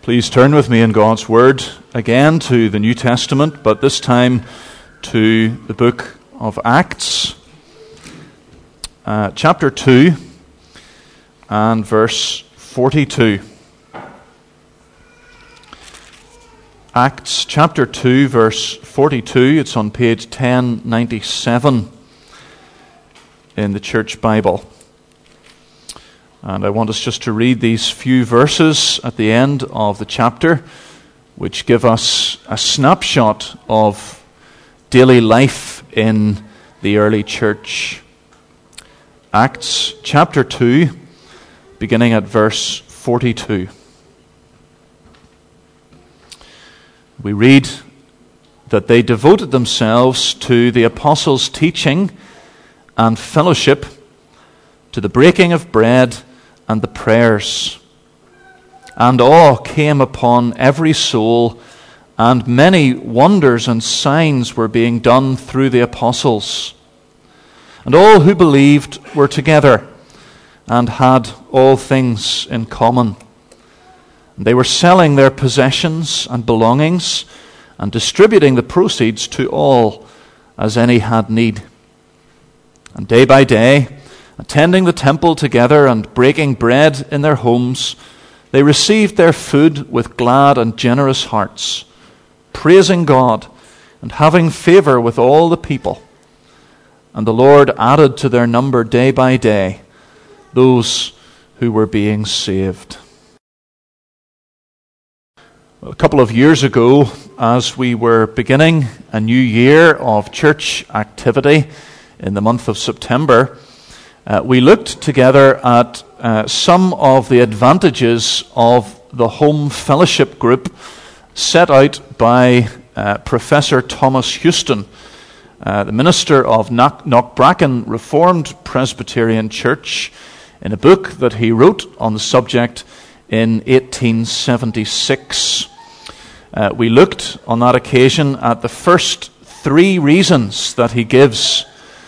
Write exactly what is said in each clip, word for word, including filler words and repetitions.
Please turn with me in God's Word again to the New Testament, but this time to the book of Acts, uh, chapter two and verse forty-two. Acts chapter two, verse forty-two. It's on page ten ninety-seven in the Church Bible. And I want us just to read these few verses at the end of the chapter, which give us a snapshot of daily life in the early church. Acts chapter two, beginning at verse forty-two. We read that they devoted themselves to the apostles' teaching and fellowship, to the breaking of bread and the prayers. And awe came upon every soul, and many wonders and signs were being done through the apostles. And all who believed were together and had all things in common. And they were selling their possessions and belongings and distributing the proceeds to all as any had need. And day by day, attending the temple together and breaking bread in their homes, they received their food with glad and generous hearts, praising God and having favor with all the people. And the Lord added to their number day by day those who were being saved. Well, a couple of years ago, as we were beginning a new year of church activity in the month of September, Uh, we looked together at uh, some of the advantages of the home fellowship group set out by uh, Professor Thomas Houston, uh, the minister of Knock- Knockbracken Reformed Presbyterian Church, in a book that he wrote on the subject in eighteen seventy-six. Uh, we looked on that occasion at the first three reasons that he gives.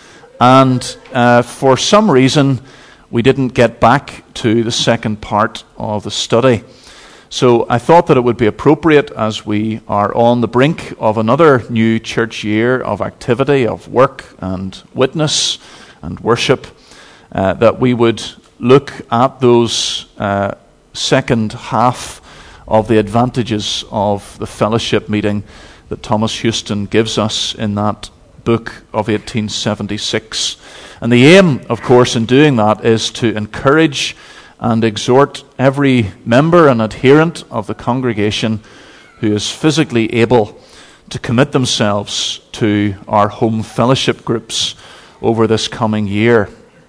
And uh, for some reason, we didn't get back to the second part of the study. So I thought that it would be appropriate, as we are on the brink of another new church year of activity, of work and witness and worship, uh, that we would look at those uh, second half of the advantages of the fellowship meeting that Thomas Houston gives us in that book of eighteen seventy-six. And the aim, of course, in doing that is to encourage and exhort every member and adherent of the congregation who is physically able to commit themselves to our home fellowship groups over this coming year.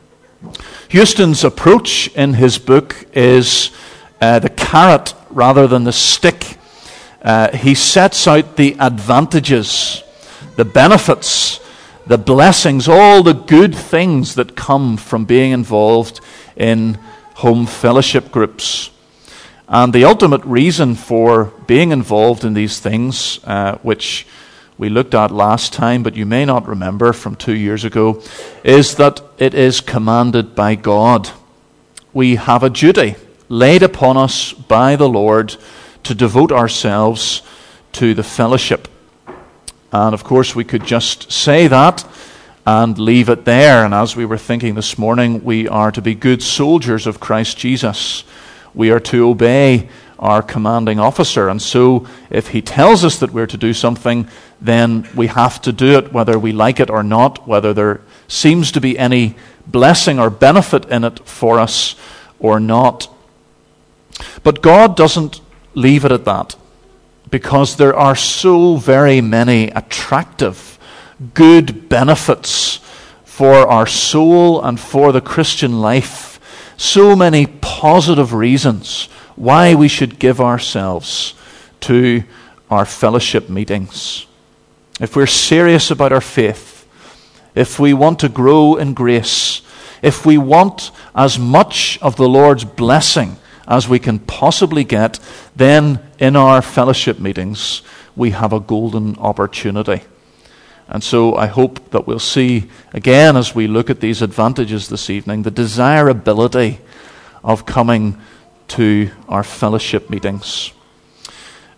Houston's approach in his book is uh, the carrot rather than the stick. Uh, he sets out the advantages, the benefits, the blessings, all the good things that come from being involved in home fellowship groups. And the ultimate reason for being involved in these things, uh, which we looked at last time, but you may not remember from two years ago, is that it is commanded by God. We have a duty laid upon us by the Lord to devote ourselves to the fellowship. And of course, we could just say that and leave it there. And as we were thinking this morning, we are to be good soldiers of Christ Jesus. We are to obey our commanding officer. And so, if he tells us that we're to do something, then we have to do it, whether we like it or not, whether there seems to be any blessing or benefit in it for us or not. But God doesn't leave it at that, because there are so very many attractive, good benefits for our soul and for the Christian life. So many positive reasons why we should give ourselves to our fellowship meetings. If we're serious about our faith, if we want to grow in grace, if we want as much of the Lord's blessing as we can possibly get, then in our fellowship meetings we have a golden opportunity. And so I hope that we'll see, again, as we look at these advantages this evening, the desirability of coming to our fellowship meetings.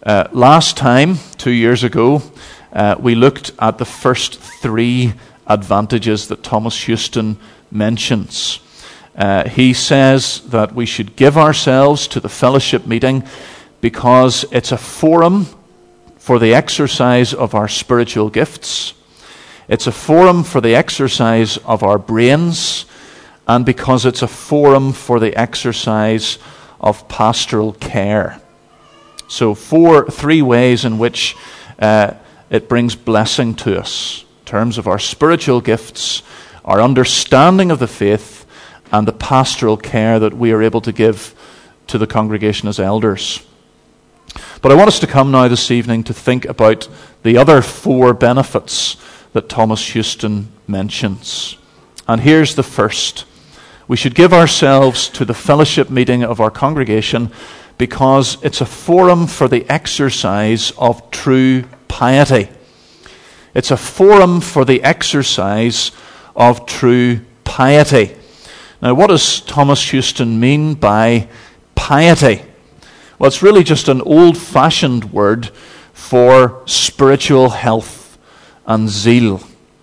Uh, last time, two years ago, uh, we looked at the first three advantages that Thomas Houston mentions. Uh, he says that we should give ourselves to the fellowship meeting because it's a forum for the exercise of our spiritual gifts. It's a forum for the exercise of our brains, and because it's a forum for the exercise of pastoral care. So four, three ways in which uh, it brings blessing to us in terms of our spiritual gifts, our understanding of the faith, and the pastoral care that we are able to give to the congregation as elders. But I want us to come now this evening to think about the other four benefits that Thomas Houston mentions. And here's the first. We should give ourselves to the fellowship meeting of our congregation because it's a forum for the exercise of true piety. It's a forum for the exercise of true piety. Now, what does Thomas Houston mean by piety? Well, it's really just an old-fashioned word for spiritual health and zeal.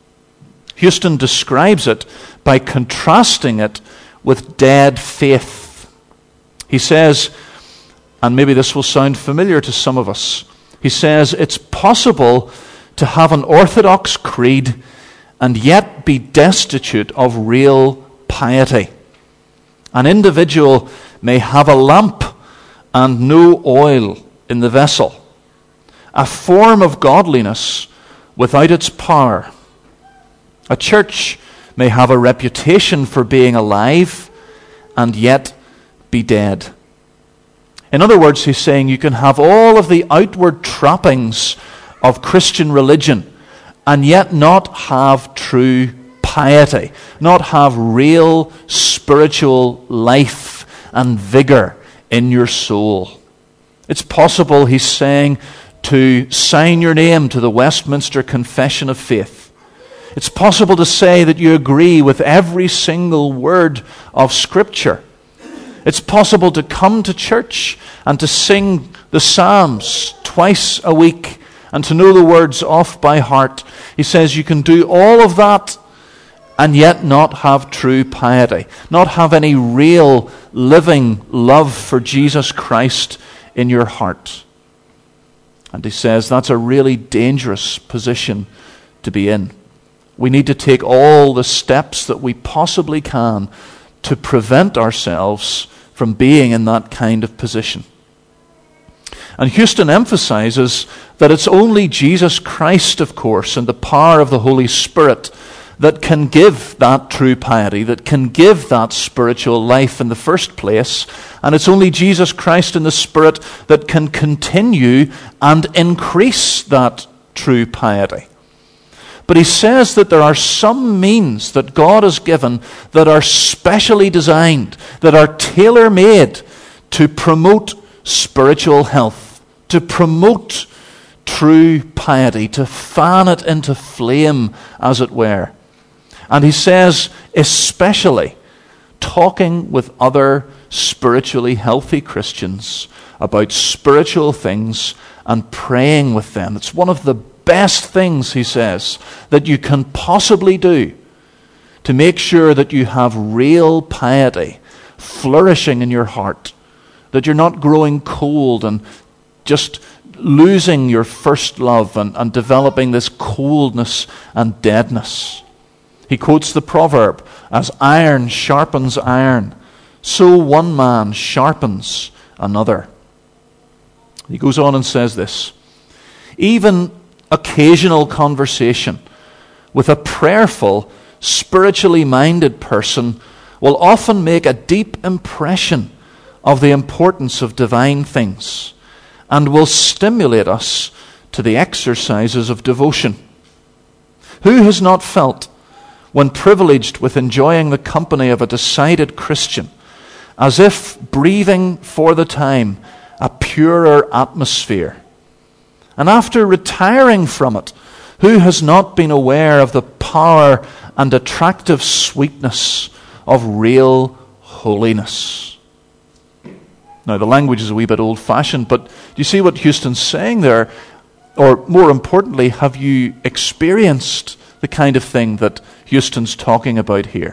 Houston describes it by contrasting it with dead faith. He says, and maybe this will sound familiar to some of us, he says it's possible to have an orthodox creed and yet be destitute of real piety. An individual may have a lamp and no oil in the vessel, a form of godliness without its power. A church may have a reputation for being alive and yet be dead. In other words, he's saying you can have all of the outward trappings of Christian religion and yet not have true piety, not have real spiritual life and vigor in your soul. It's possible, he's saying, to sign your name to the Westminster Confession of Faith. It's possible to say that you agree with every single word of Scripture. It's possible to come to church and to sing the Psalms twice a week and to know the words off by heart. He says you can do all of that and yet not have true piety, not have any real living love for Jesus Christ in your heart. And he says that's a really dangerous position to be in. We need to take all the steps that we possibly can to prevent ourselves from being in that kind of position. And Houston emphasizes that it's only Jesus Christ, of course, and the power of the Holy Spirit that can give that true piety, that can give that spiritual life in the first place. And it's only Jesus Christ and the Spirit that can continue and increase that true piety. But he says that there are some means that God has given that are specially designed, that are tailor-made to promote spiritual health, to promote true piety, to fan it into flame, as it were. And he says, especially talking with other spiritually healthy Christians about spiritual things and praying with them. It's one of the best things, he says, that you can possibly do to make sure that you have real piety flourishing in your heart, that you're not growing cold and just losing your first love and, and developing this coldness and deadness. He quotes the proverb, as iron sharpens iron, so one man sharpens another. He goes on and says this, even occasional conversation with a prayerful, spiritually minded person will often make a deep impression of the importance of divine things and will stimulate us to the exercises of devotion. Who has not felt, when privileged with enjoying the company of a decided Christian, as if breathing for the time a purer atmosphere? And after retiring from it, who has not been aware of the power and attractive sweetness of real holiness? Now, the language is a wee bit old-fashioned, but do you see what Houston's saying there? Or more importantly, have you experienced the kind of thing that Houston's talking about here?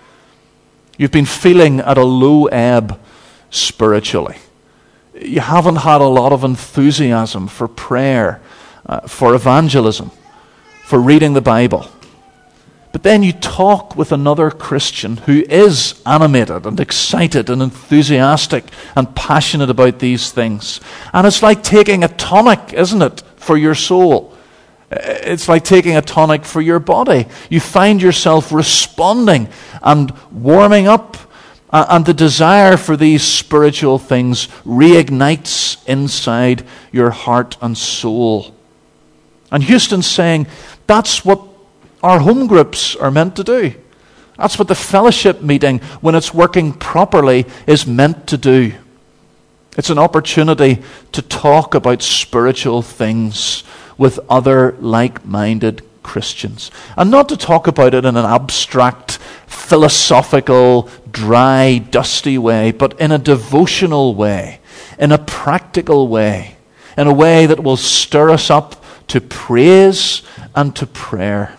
You've been feeling at a low ebb spiritually. You haven't had a lot of enthusiasm for prayer, uh, for evangelism, for reading the Bible. But then you talk with another Christian who is animated and excited and enthusiastic and passionate about these things. And it's like taking a tonic, isn't it, for your soul? It's like taking a tonic for your body. You find yourself responding and warming up, and the desire for these spiritual things reignites inside your heart and soul. And Houston's saying that's what our home groups are meant to do. That's what the fellowship meeting, when it's working properly, is meant to do. It's an opportunity to talk about spiritual things with other like-minded Christians. And not to talk about it in an abstract, philosophical, dry, dusty way, but in a devotional way, in a practical way, in a way that will stir us up to praise and to prayer.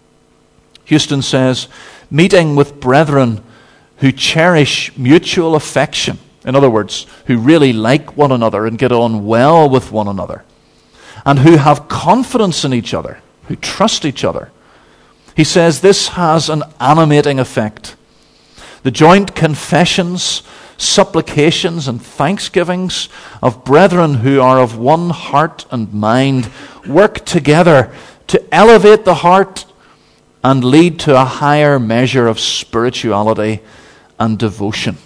Houston says, meeting with brethren who cherish mutual affection, in other words, who really like one another and get on well with one another, and who have confidence in each other, who trust each other. He says this has an animating effect. The joint confessions, supplications, and thanksgivings of brethren who are of one heart and mind work together to elevate the heart and lead to a higher measure of spirituality and devotion.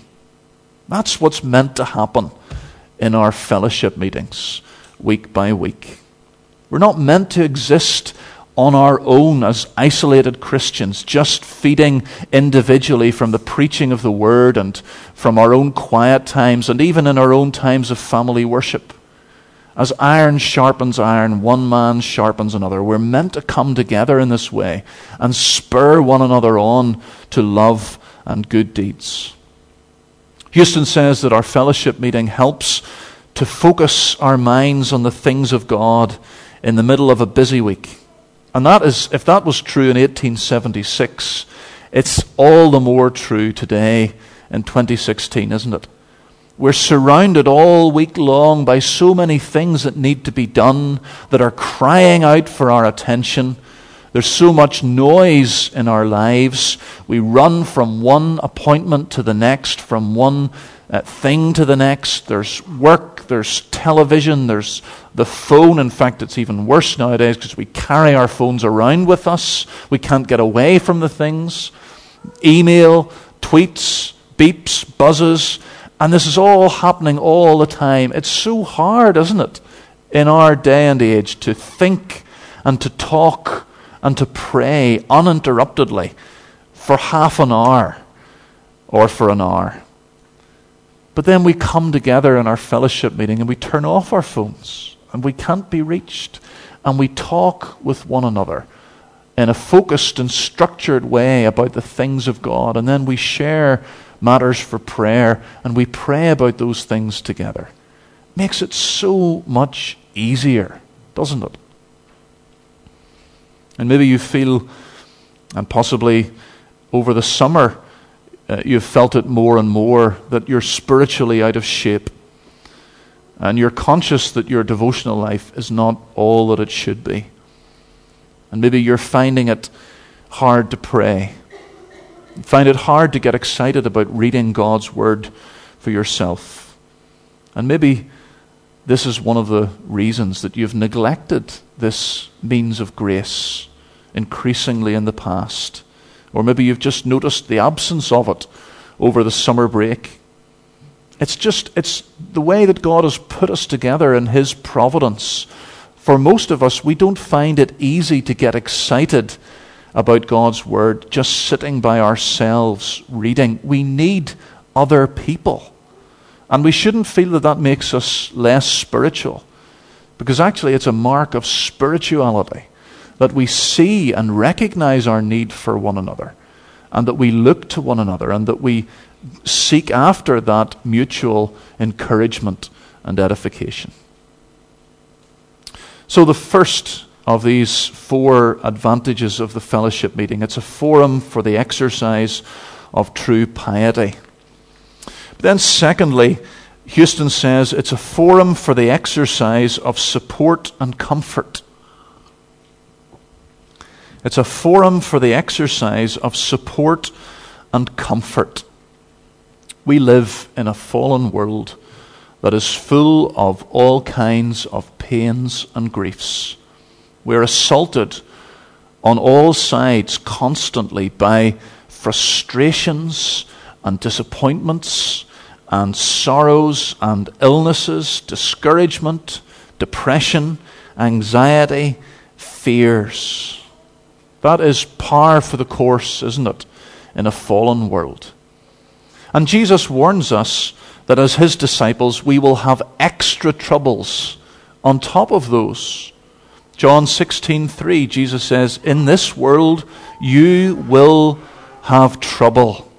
That's what's meant to happen in our fellowship meetings, week by week. We're not meant to exist on our own as isolated Christians, just feeding individually from the preaching of the Word and from our own quiet times and even in our own times of family worship. As iron sharpens iron, one man sharpens another. We're meant to come together in this way and spur one another on to love and good deeds. Houston says that our fellowship meeting helps to focus our minds on the things of God in the middle of a busy week. And that is, if that was true in eighteen seventy-six, it's all the more true today in twenty sixteen, isn't it? We're surrounded all week long by so many things that need to be done, that are crying out for our attention. There's so much noise in our lives. We run from one appointment to the next, from one uh, thing to the next. There's work, there's television, there's the phone. In fact, it's even worse nowadays because we carry our phones around with us. We can't get away from the things. Email, tweets, beeps, buzzes. And this is all happening all the time. It's so hard, isn't it, in our day and age to think and to talk and to pray uninterruptedly for half an hour or for an hour. But then we come together in our fellowship meeting and we turn off our phones and we can't be reached, and we talk with one another in a focused and structured way about the things of God, and then we share matters for prayer and we pray about those things together. Makes it so much easier, doesn't it? And maybe you feel, and possibly over the summer, uh, you've felt it more and more, that you're spiritually out of shape. And you're conscious that your devotional life is not all that it should be. And maybe you're finding it hard to pray. You find it hard to get excited about reading God's Word for yourself. And maybe this is one of the reasons that you've neglected this means of grace increasingly in the past. Or maybe you've just noticed the absence of it over the summer break. It's just, it's the way that God has put us together in His providence. For most of us, we don't find it easy to get excited about God's Word just sitting by ourselves reading. We need other people. And we shouldn't feel that that makes us less spiritual, because actually it's a mark of spirituality that we see and recognize our need for one another and that we look to one another, and that we seek after that mutual encouragement and edification. So the first of these four advantages of the fellowship meeting, it's a forum for the exercise of true piety. But then secondly, Houston says it's a forum for the exercise of support and comfort. It's a forum for the exercise of support and comfort. We live in a fallen world that is full of all kinds of pains and griefs. We're assaulted on all sides constantly by frustrations and disappointments and sorrows and illnesses, discouragement, depression, anxiety, fears. That is par for the course, isn't it, in a fallen world. And Jesus warns us that as his disciples, we will have extra troubles on top of those. John sixteen three, Jesus says, in this world you will have trouble.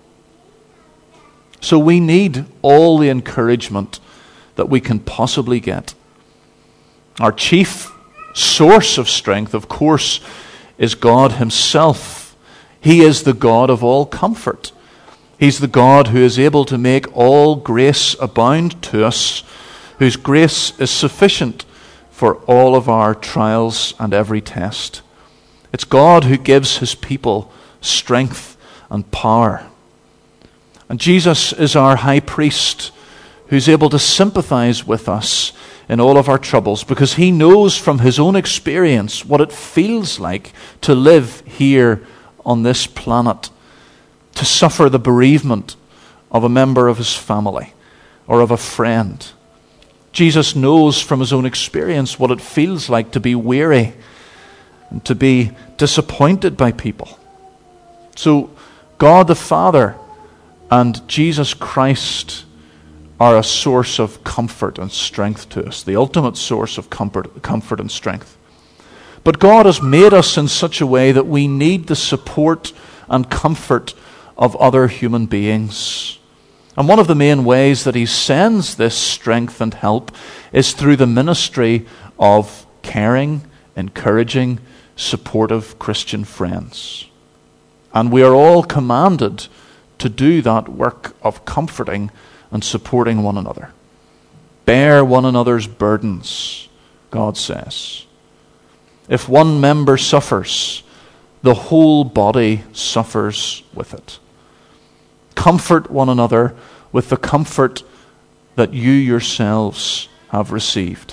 So we need all the encouragement that we can possibly get. Our chief source of strength, of course, is God himself. He is the God of all comfort. He's the God who is able to make all grace abound to us, whose grace is sufficient for all of our trials and every test. It's God who gives his people strength and power. And Jesus is our high priest who's able to sympathize with us in all of our troubles because he knows from his own experience what it feels like to live here on this planet, to suffer the bereavement of a member of his family or of a friend. Jesus knows from his own experience what it feels like to be weary and to be disappointed by people. So God the Father and Jesus Christ are a source of comfort and strength to us, the ultimate source of comfort, comfort and strength. But God has made us in such a way that we need the support and comfort of other human beings. And one of the main ways that he sends this strength and help is through the ministry of caring, encouraging, supportive Christian friends. And we are all commanded to do that work of comforting and supporting one another. Bear one another's burdens, God says. If one member suffers, the whole body suffers with it. Comfort one another with the comfort that you yourselves have received.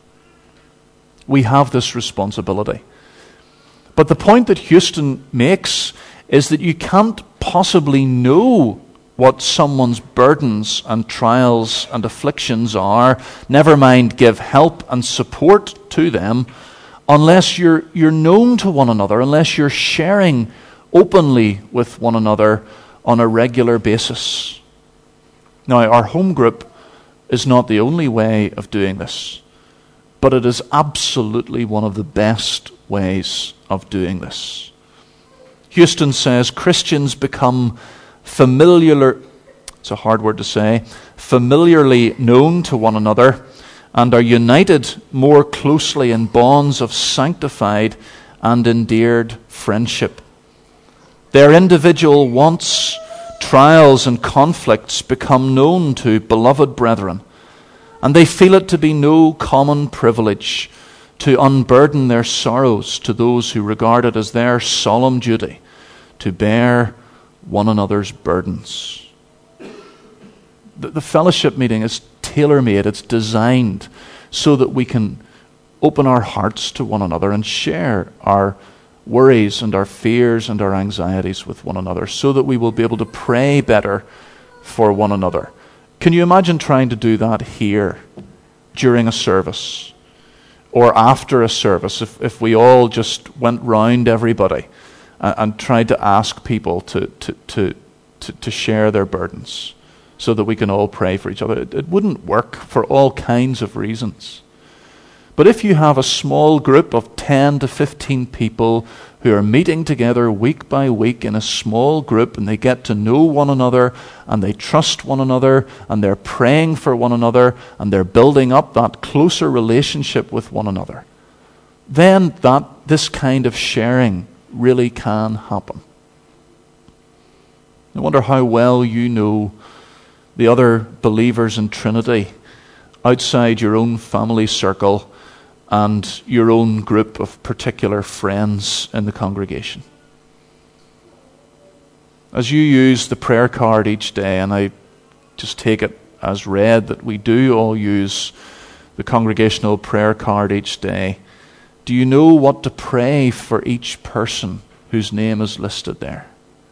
We have this responsibility. But the point that Houston makes is that you can't possibly know what someone's burdens and trials and afflictions are, never mind give help and support to them, unless you're, you're known to one another, unless you're sharing openly with one another on a regular basis. Now, our home group is not the only way of doing this, but it is absolutely one of the best ways of doing this. Houston says Christians become familiar, it's a hard word to say, familiarly known to one another and are united more closely in bonds of sanctified and endeared friendship. Their individual wants, trials, and conflicts become known to beloved brethren, and they feel it to be no common privilege to unburden their sorrows to those who regard it as their solemn duty to bear one another's burdens. The, the fellowship meeting is tailor-made. It's designed so that we can open our hearts to one another and share our worries and our fears and our anxieties with one another so that we will be able to pray better for one another. Can you imagine trying to do that here during a service or after a service if, if we all just went round everybody and, and tried to ask people to, to, to, to, to share their burdens so that we can all pray for each other? It, it wouldn't work for all kinds of reasons. But if you have a small group of ten to fifteen people who are meeting together week by week in a small group, and they get to know one another, and they trust one another, and they're praying for one another, and they're building up that closer relationship with one another, then that this kind of sharing really can happen. I wonder how well you know the other believers in Trinity outside your own family circle and your own group of particular friends in the congregation. As you use the prayer card each day, and I just take it as read that we do all use the congregational prayer card each day, do you know what to pray for each person whose name is listed there?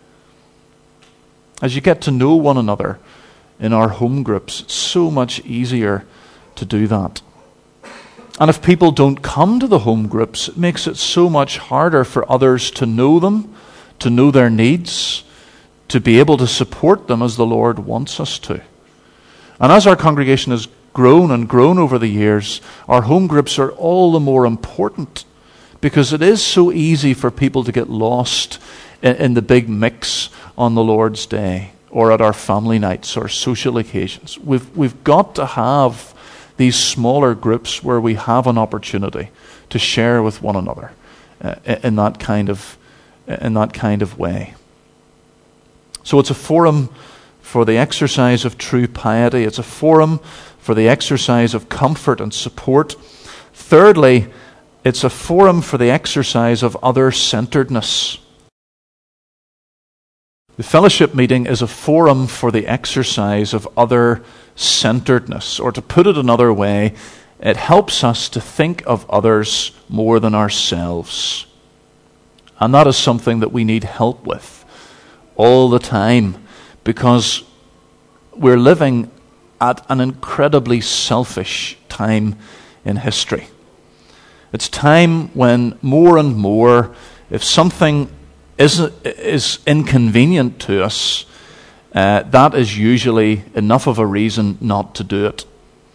As you get to know one another in our home groups, it's so much easier to do that. And if people don't come to the home groups, it makes it so much harder for others to know them, to know their needs, to be able to support them as the Lord wants us to. And as our congregation has grown and grown over the years, our home groups are all the more important, because it is so easy for people to get lost in, in the big mix on the Lord's Day or at our family nights or social occasions. We've, we've got to have these smaller groups where we have an opportunity to share with one another uh, in that kind of in that kind of way. So it's a forum for the exercise of true piety. It's a forum for the exercise of comfort and support. Thirdly, it's a forum for the exercise of other-centeredness. The fellowship meeting is a forum for the exercise of other-centeredness. Or to put it another way, it helps us to think of others more than ourselves. And that is something that we need help with all the time, because we're living at an incredibly selfish time in history. It's time when more and more, if something is, is inconvenient to us, uh, that is usually enough of a reason not to do it.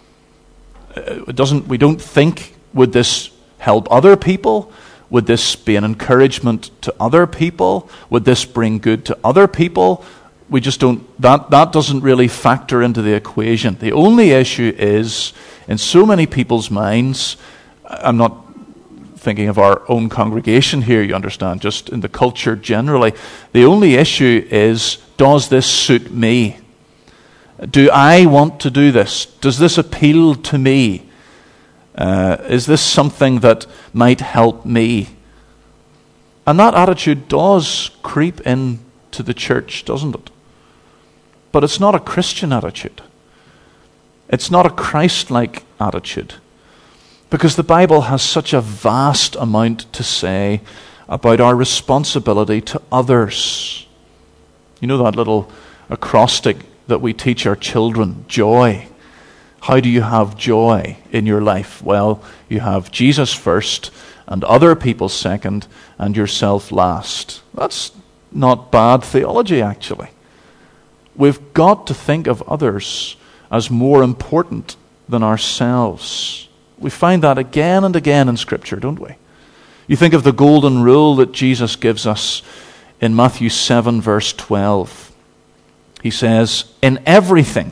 It doesn't. We don't think, would this help other people? Would this be an encouragement to other people? Would this bring good to other people? We just don't, that, that doesn't really factor into the equation. The only issue is, in so many people's minds, I'm not thinking of our own congregation here, you understand, just in the culture generally, the only issue is, does this suit me? Do I want to do this? Does this appeal to me? Uh, is this something that might help me? And that attitude does creep into the church, doesn't it? But it's not a Christian attitude. It's not a Christ-like attitude. Because the Bible has such a vast amount to say about our responsibility to others. You know that little acrostic that we teach our children, joy. How do you have joy in your life? Well, you have Jesus first, and other people second, and yourself last. That's not bad theology, actually. We've got to think of others as more important than ourselves. We find that again and again in Scripture, don't we? You think of the golden rule that Jesus gives us in Matthew seven, verse twelve. He says, in everything,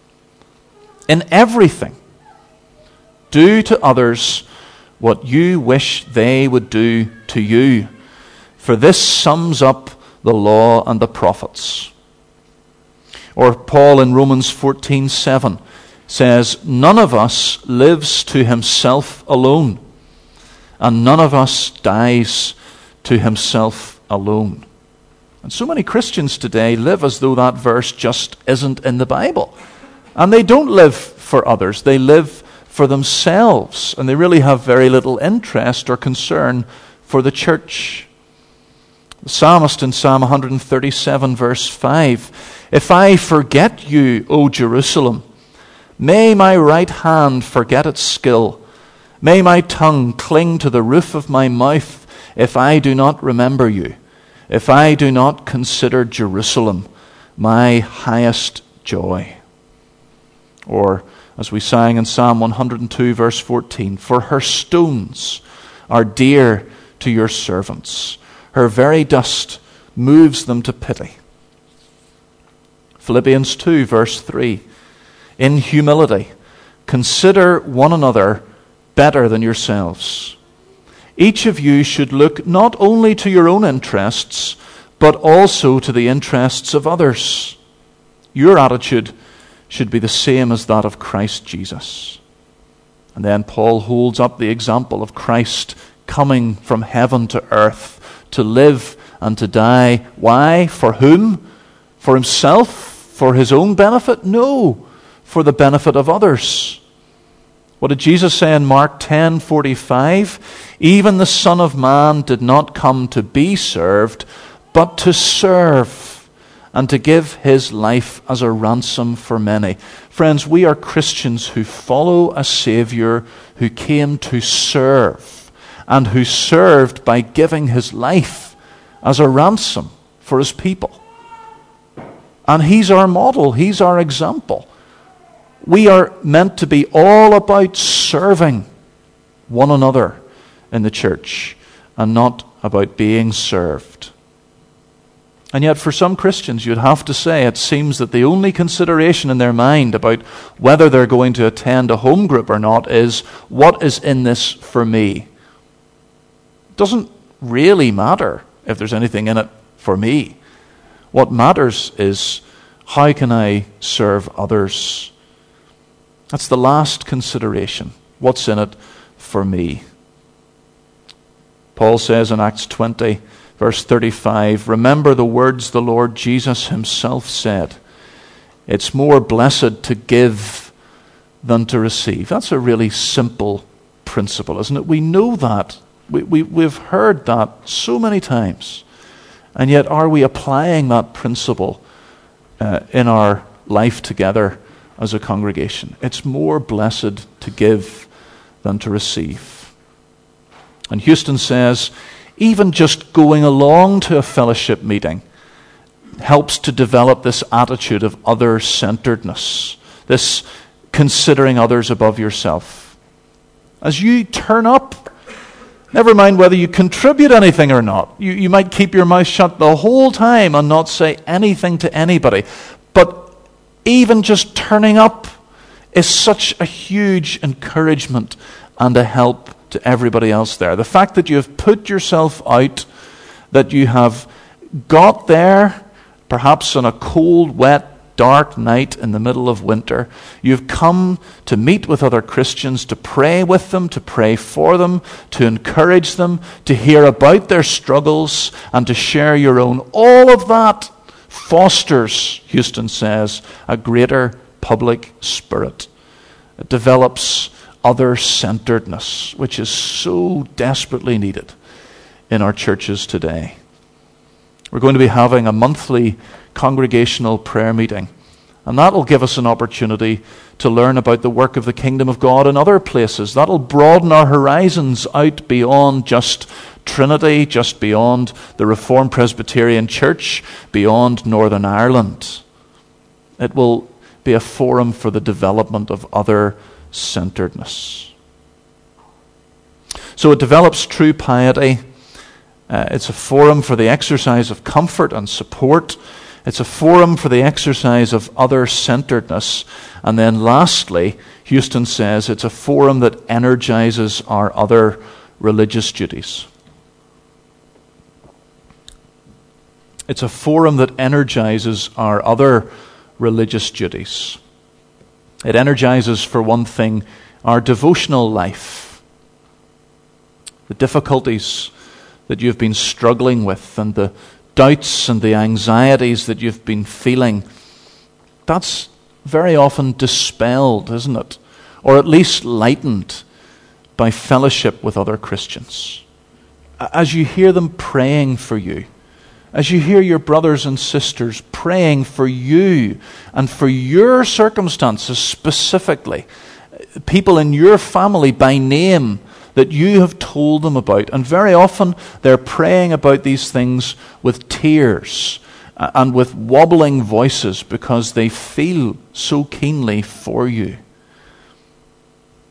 in everything, do to others what you wish they would do to you, for this sums up the law and the prophets. Or Paul in Romans fourteen seven says, none of us lives to himself alone, and none of us dies to himself alone. And so many Christians today live as though that verse just isn't in the Bible. And they don't live for others, they live for themselves, and they really have very little interest or concern for the church. The psalmist in Psalm one thirty-seven, verse five, if I forget you, O Jerusalem, may my right hand forget its skill. May my tongue cling to the roof of my mouth if I do not remember you, if I do not consider Jerusalem my highest joy. Or as we sang in Psalm one hundred two, verse fourteen, "For her stones are dear to your servants. Her very dust moves them to pity." Philippians two, verse three, "In humility, consider one another better than yourselves. Each of you should look not only to your own interests, but also to the interests of others. Your attitude should be the same as that of Christ Jesus." And then Paul holds up the example of Christ coming from heaven to earth to live and to die. Why? For whom? For himself? For his own benefit? No, for the benefit of others. What did Jesus say in Mark ten forty-five? "Even the Son of Man did not come to be served, but to serve, and to give his life as a ransom for many." Friends, we are Christians who follow a Savior who came to serve, and who served by giving his life as a ransom for his people. And he's our model, he's our example. We are meant to be all about serving one another in the church, and not about being served. And yet for some Christians, you'd have to say, it seems that the only consideration in their mind about whether they're going to attend a home group or not is, what is in this for me? It doesn't really matter if there's anything in it for me. What matters is, how can I serve others? That's the last consideration. What's in it for me? Paul says in Acts twenty, verse thirty-five, "Remember the words the Lord Jesus himself said, 'It's more blessed to give than to receive.'" That's a really simple principle, isn't it? We know that. We, we, we've heard that so many times. And yet, are we applying that principle uh, in our life together as a congregation? It's more blessed to give than to receive. And Houston says, even just going along to a fellowship meeting helps to develop this attitude of other-centeredness, this considering others above yourself. As you turn up, never mind whether you contribute anything or not. You, you might keep your mouth shut the whole time and not say anything to anybody. But even just turning up is such a huge encouragement and a help to everybody else there. The fact that you have put yourself out, that you have got there, perhaps on a cold, wet, dark night in the middle of winter. You've come to meet with other Christians, to pray with them, to pray for them, to encourage them, to hear about their struggles, and to share your own. All of that fosters, Houston says, a greater public spirit. It develops other-centeredness, which is so desperately needed in our churches today. We're going to be having a monthly congregational prayer meeting, and that will give us an opportunity to learn about the work of the kingdom of God in other places. That will broaden our horizons out beyond just Trinity, just beyond the Reformed Presbyterian Church, beyond Northern Ireland. It will be a forum for the development of other-centeredness. So it develops true piety. Uh, it's a forum for the exercise of comfort and support. It's a forum for the exercise of other-centeredness. And then lastly, Houston says, it's a forum that energizes our other religious duties. It's a forum that energizes our other religious duties. It energizes, for one thing, our devotional life. The difficulties that you've been struggling with, and the doubts and the anxieties that you've been feeling, that's very often dispelled, isn't it? Or at least lightened by fellowship with other Christians. As you hear them praying for you, as you hear your brothers and sisters praying for you and for your circumstances specifically, people in your family by name that you have told them about. And very often they're praying about these things with tears and with wobbling voices because they feel so keenly for you.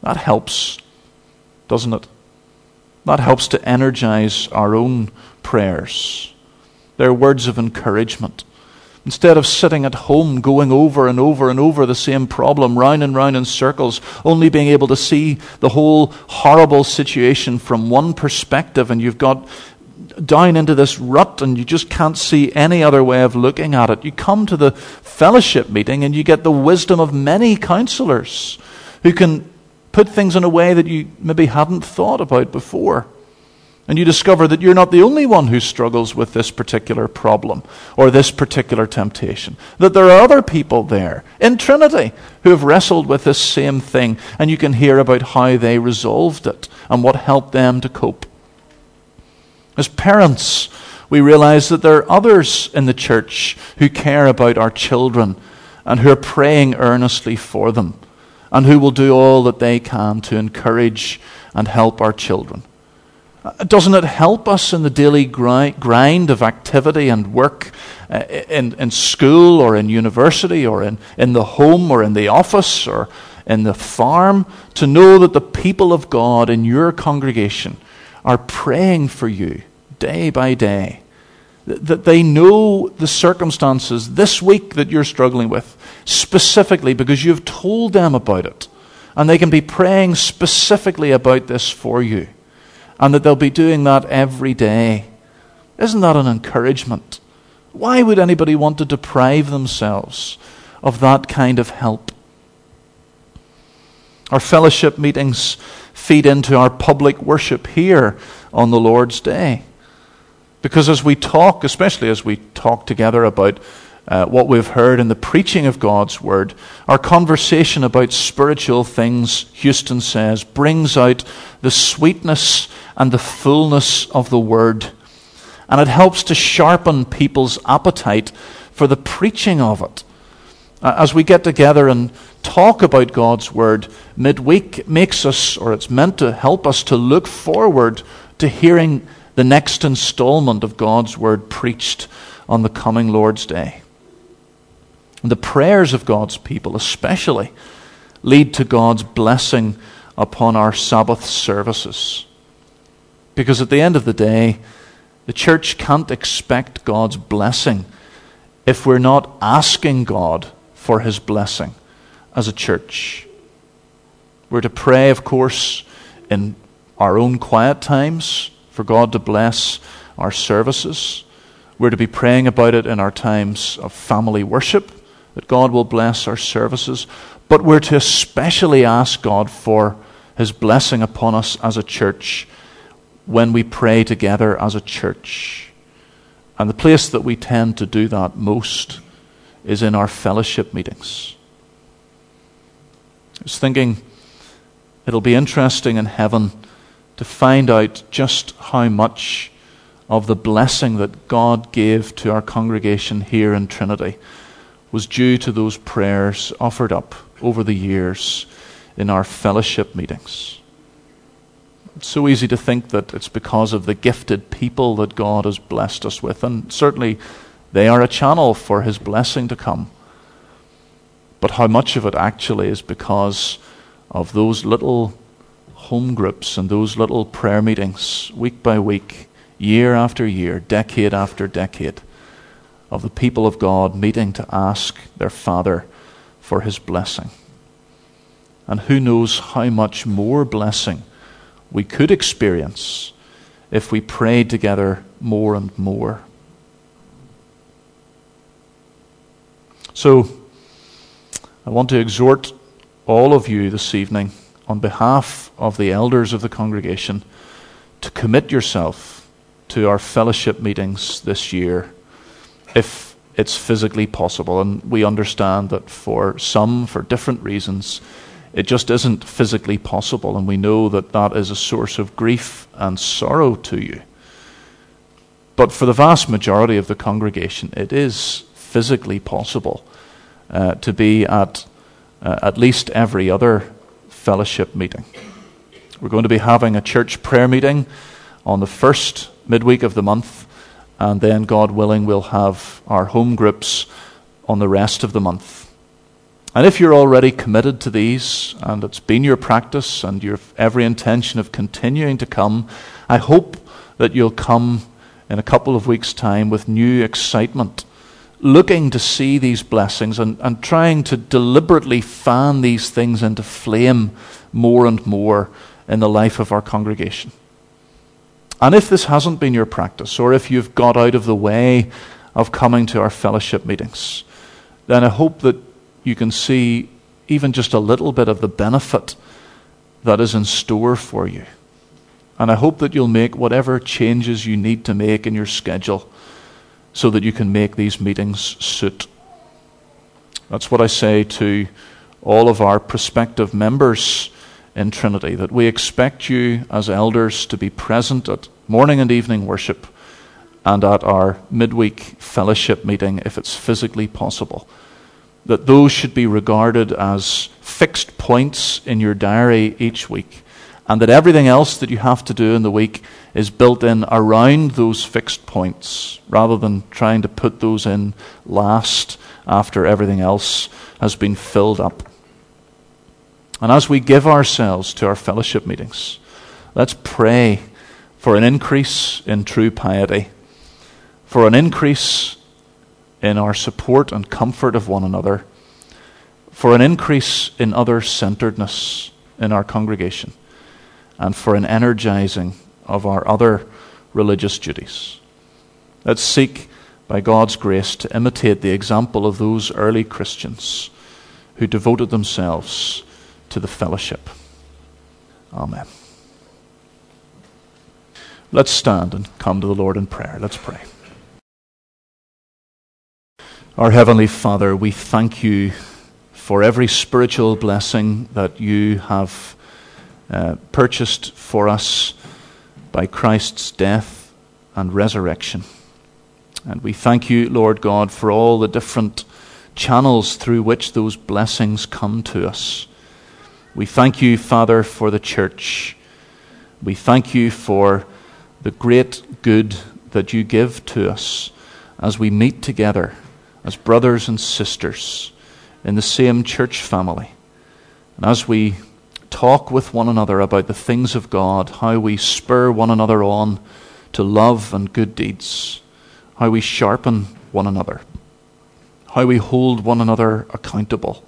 That helps, doesn't it? That helps to energize our own prayers. They're words of encouragement. Instead of sitting at home going over and over and over the same problem, round and round in circles, only being able to see the whole horrible situation from one perspective, and you've got down into this rut and you just can't see any other way of looking at it. You come to the fellowship meeting and you get the wisdom of many counselors who can put things in a way that you maybe hadn't thought about before. And you discover that you're not the only one who struggles with this particular problem or this particular temptation. That there are other people there in Trinity who have wrestled with this same thing, and you can hear about how they resolved it and what helped them to cope. As parents, we realize that there are others in the church who care about our children and who are praying earnestly for them and who will do all that they can to encourage and help our children. Doesn't it help us in the daily grind of activity and work in, in school or in university or in, in the home or in the office or in the farm to know that the people of God in your congregation are praying for you day by day? That they know the circumstances this week that you're struggling with specifically because you've told them about it, and they can be praying specifically about this for you. And that they'll be doing that every day. Isn't that an encouragement? Why would anybody want to deprive themselves of that kind of help? Our fellowship meetings feed into our public worship here on the Lord's Day. Because as we talk, especially as we talk together about uh, what we've heard in the preaching of God's Word, our conversation about spiritual things, Houston says, brings out the sweetness and the fullness of the Word. And it helps to sharpen people's appetite for the preaching of it. As we get together and talk about God's Word midweek, it makes us, or it's meant to help us to look forward to hearing the next installment of God's Word preached on the coming Lord's Day. And the prayers of God's people especially lead to God's blessing upon our Sabbath services. Because at the end of the day, the church can't expect God's blessing if we're not asking God for His blessing as a church. We're to pray, of course, in our own quiet times for God to bless our services. We're to be praying about it in our times of family worship, that God will bless our services. But we're to especially ask God for His blessing upon us as a church when we pray together as a church. And the place that we tend to do that most is in our fellowship meetings. I was thinking it'll be interesting in heaven to find out just how much of the blessing that God gave to our congregation here in Trinity was due to those prayers offered up over the years in our fellowship meetings. It's so easy to think that it's because of the gifted people that God has blessed us with, and certainly they are a channel for His blessing to come. But how much of it actually is because of those little home groups and those little prayer meetings, week by week, year after year, decade after decade, of the people of God meeting to ask their Father for His blessing. And who knows how much more blessing we could experience if we prayed together more and more. So, I want to exhort all of you this evening, on behalf of the elders of the congregation, to commit yourself to our fellowship meetings this year, if it's physically possible. And we understand that for some, for different reasons, it just isn't physically possible, and we know that that is a source of grief and sorrow to you. But for the vast majority of the congregation, it is physically possible uh, to be at uh, at least every other fellowship meeting. We're going to be having a church prayer meeting on the first midweek of the month, and then, God willing, we'll have our home groups on the rest of the month. And if you're already committed to these, and it's been your practice, and you have every intention of continuing to come, I hope that you'll come in a couple of weeks' time with new excitement, looking to see these blessings and, and trying to deliberately fan these things into flame more and more in the life of our congregation. And if this hasn't been your practice, or if you've got out of the way of coming to our fellowship meetings, then I hope that you can see even just a little bit of the benefit that is in store for you. And I hope that you'll make whatever changes you need to make in your schedule so that you can make these meetings suit. That's what I say to all of our prospective members in Trinity, that we expect you as elders to be present at morning and evening worship and at our midweek fellowship meeting if it's physically possible. That those should be regarded as fixed points in your diary each week, and that everything else that you have to do in the week is built in around those fixed points, rather than trying to put those in last after everything else has been filled up. And as we give ourselves to our fellowship meetings, let's pray for an increase in true piety, for an increase in our support and comfort of one another, for an increase in other-centeredness in our congregation, and for an energizing of our other religious duties. Let's seek, by God's grace, to imitate the example of those early Christians who devoted themselves to the fellowship. Amen. Let's stand and come to the Lord in prayer. Let's pray. Our Heavenly Father, we thank you for every spiritual blessing that you have uh, purchased for us by Christ's death and resurrection. And we thank you, Lord God, for all the different channels through which those blessings come to us. We thank you, Father, for the church. We thank you for the great good that you give to us as we meet together as brothers and sisters in the same church family. And as we talk with one another about the things of God, how we spur one another on to love and good deeds, how we sharpen one another, how we hold one another accountable.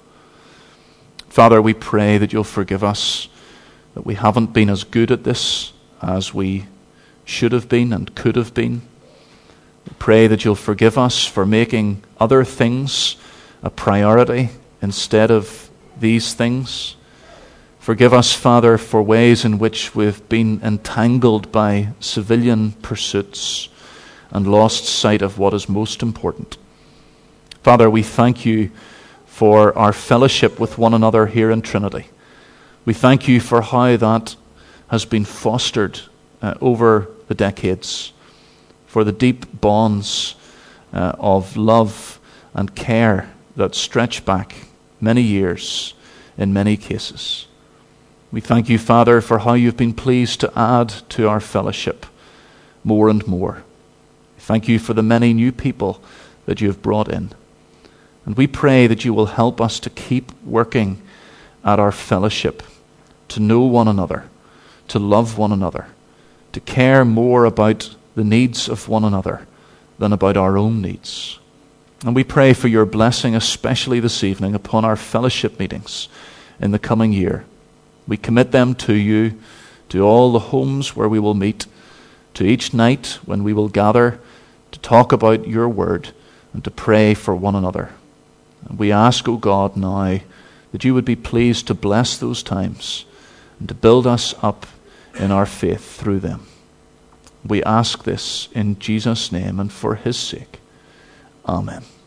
Father, we pray that you'll forgive us, that we haven't been as good at this as we should have been and could have been. We pray that you'll forgive us for making other things a priority instead of these things. Forgive us, Father, for ways in which we've been entangled by civilian pursuits and lost sight of what is most important. Father, we thank you for our fellowship with one another here in Trinity. We thank you for how that has been fostered uh, over the decades, for the deep bonds uh, of love and care that stretch back many years in many cases. We thank you, Father, for how you've been pleased to add to our fellowship more and more. We thank you for the many new people that you have brought in. And we pray that you will help us to keep working at our fellowship, to know one another, to love one another, to care more about the needs of one another than about our own needs. And we pray for your blessing, especially this evening, upon our fellowship meetings in the coming year. We commit them to you, to all the homes where we will meet, to each night when we will gather to talk about your word and to pray for one another. And we ask, O God, now that you would be pleased to bless those times and to build us up in our faith through them. We ask this in Jesus' name and for his sake. Amen.